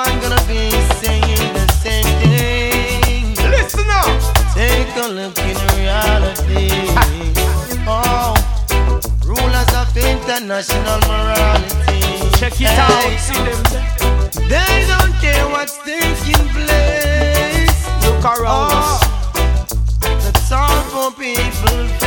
everyone gonna be saying the same thing. Listen up. Take a look in reality. Oh, rulers of international morality. Check it out. See them. They don't care what's taking place. Look around us. That's all for people.